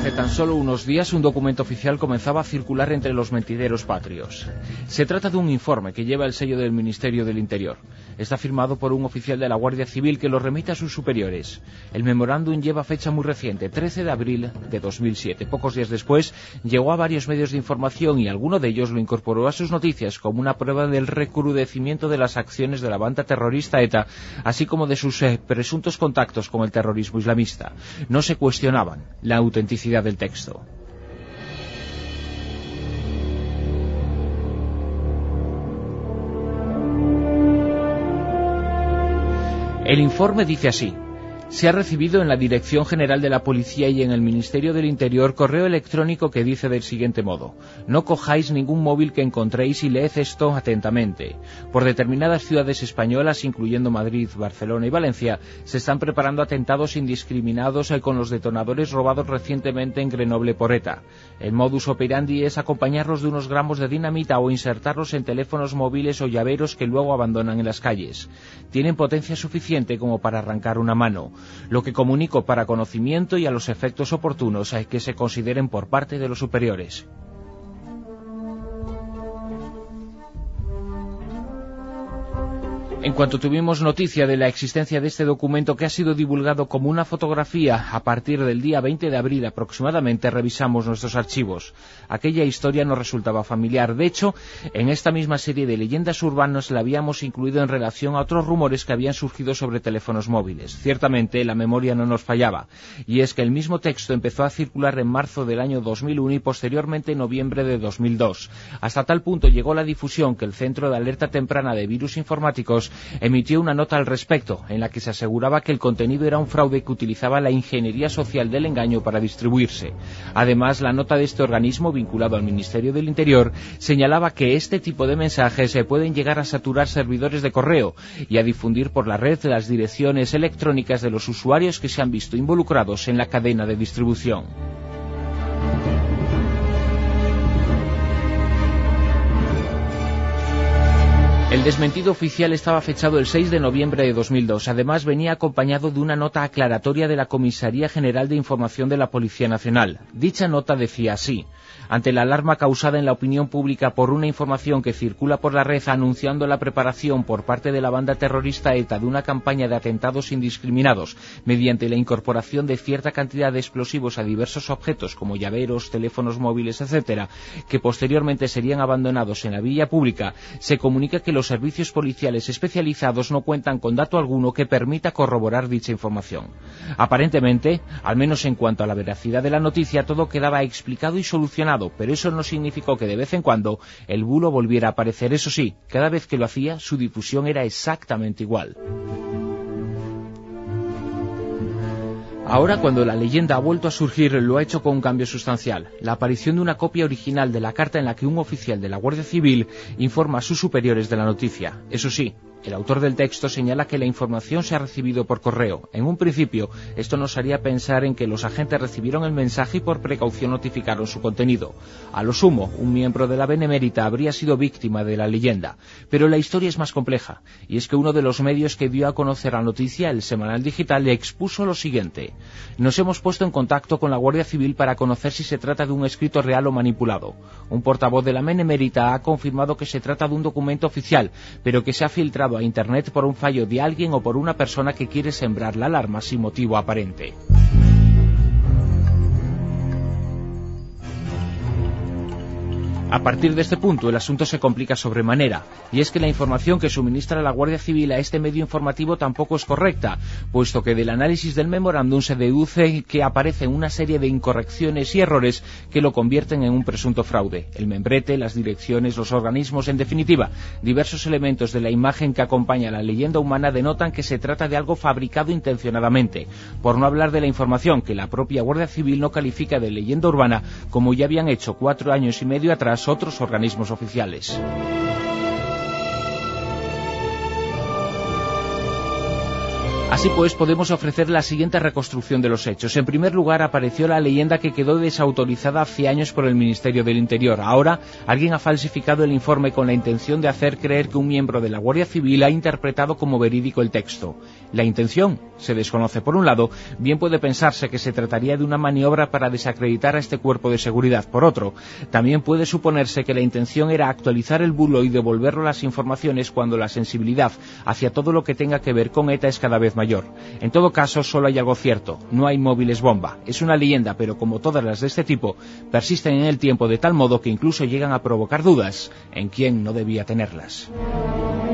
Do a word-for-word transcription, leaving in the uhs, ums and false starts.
Hace tan solo unos días un documento oficial comenzaba a circular entre los mentideros patrios. Se trata de un informe que lleva el sello del Ministerio del Interior. Está firmado por un oficial de la Guardia Civil que lo remite a sus superiores. El memorándum lleva fecha muy reciente, trece de abril de dos mil siete. Pocos días después llegó a varios medios de información y alguno de ellos lo incorporó a sus noticias como una prueba del recrudecimiento de las acciones de la banda terrorista ETA, así como de sus eh, presuntos contactos con el terrorismo islamista. No se cuestionaban la autenticidad del texto. El informe dice así: se ha recibido en la Dirección General de la Policía y en el Ministerio del Interior correo electrónico que dice del siguiente modo: no cojáis ningún móvil que encontréis y leed esto atentamente. Por determinadas ciudades españolas, incluyendo Madrid, Barcelona y Valencia, se están preparando atentados indiscriminados con los detonadores robados recientemente en Grenoble por ETA. El modus operandi es acompañarlos de unos gramos de dinamita o insertarlos en teléfonos móviles o llaveros que luego abandonan en las calles. Tienen potencia suficiente como para arrancar una mano. Lo que comunico para conocimiento y a los efectos oportunos hay que se consideren por parte de los superiores. En cuanto tuvimos noticia de la existencia de este documento, que ha sido divulgado como una fotografía a partir del día veinte de abril aproximadamente, revisamos nuestros archivos. Aquella historia nos resultaba familiar. De hecho, en esta misma serie de leyendas urbanas la habíamos incluido en relación a otros rumores que habían surgido sobre teléfonos móviles. Ciertamente, la memoria no nos fallaba, y es que el mismo texto empezó a circular en marzo del año dos mil uno y posteriormente en noviembre de dos mil dos. Hasta tal punto llegó la difusión que el Centro de Alerta Temprana de Virus Informáticos emitió una nota al respecto, en la que se aseguraba que el contenido era un fraude que utilizaba la ingeniería social del engaño para distribuirse. Además, la nota de este organismo, vinculado al Ministerio del Interior, señalaba que este tipo de mensajes se pueden llegar a saturar servidores de correo y a difundir por la red las direcciones electrónicas de los usuarios que se han visto involucrados en la cadena de distribución. El desmentido oficial estaba fechado el seis de noviembre de dos mil dos. Además, venía acompañado de una nota aclaratoria de la Comisaría General de Información de la Policía Nacional. Dicha nota decía así: ante la alarma causada en la opinión pública por una información que circula por la red anunciando la preparación por parte de la banda terrorista ETA de una campaña de atentados indiscriminados mediante la incorporación de cierta cantidad de explosivos a diversos objetos como llaveros, teléfonos móviles, etcétera, que posteriormente serían abandonados en la vía pública, se comunica que los servicios policiales especializados no cuentan con dato alguno que permita corroborar dicha información. Aparentemente, al menos en cuanto a la veracidad de la noticia, todo quedaba explicado y solucionado, pero eso no significó que de vez en cuando el bulo volviera a aparecer. Eso sí, cada vez que lo hacía, su difusión era exactamente igual. Ahora, cuando la leyenda ha vuelto a surgir, lo ha hecho con un cambio sustancial: la aparición de una copia original de la carta en la que un oficial de la Guardia Civil informa a sus superiores de la noticia. Eso sí, el autor del texto señala que la información se ha recibido por correo. En un principio, esto nos haría pensar en que los agentes recibieron el mensaje y por precaución notificaron su contenido. A lo sumo, un miembro de la Benemérita habría sido víctima de la leyenda. Pero la historia es más compleja, y es que uno de los medios que dio a conocer la noticia, el Semanal Digital, le expuso lo siguiente: nos hemos puesto en contacto con la Guardia Civil para conocer si se trata de un escrito real o manipulado. Un portavoz de la Benemérita ha confirmado que se trata de un documento oficial, pero que se ha filtrado a Internet por un fallo de alguien o por una persona que quiere sembrar la alarma sin motivo aparente. A partir de este punto, el asunto se complica sobremanera, y es que la información que suministra la Guardia Civil a este medio informativo tampoco es correcta, puesto que del análisis del memorándum se deduce que aparecen una serie de incorrecciones y errores que lo convierten en un presunto fraude. El membrete, las direcciones, los organismos, en definitiva, diversos elementos de la imagen que acompaña a la leyenda humana denotan que se trata de algo fabricado intencionadamente, por no hablar de la información que la propia Guardia Civil no califica de leyenda urbana, como ya habían hecho cuatro años y medio atrás otros organismos oficiales. Así pues, podemos ofrecer la siguiente reconstrucción de los hechos. En primer lugar, apareció la leyenda que quedó desautorizada hace años por el Ministerio del Interior. Ahora, alguien ha falsificado el informe con la intención de hacer creer que un miembro de la Guardia Civil ha interpretado como verídico el texto. La intención se desconoce. Por un lado, bien puede pensarse que se trataría de una maniobra para desacreditar a este cuerpo de seguridad. Por otro, también puede suponerse que la intención era actualizar el bulo y devolverlo las informaciones cuando la sensibilidad hacia todo lo que tenga que ver con ETA es cada vez mayor. Mayor. En todo caso, solo hay algo cierto, no hay móviles bomba. Es una leyenda, pero como todas las de este tipo, persisten en el tiempo de tal modo que incluso llegan a provocar dudas en quién no debía tenerlas.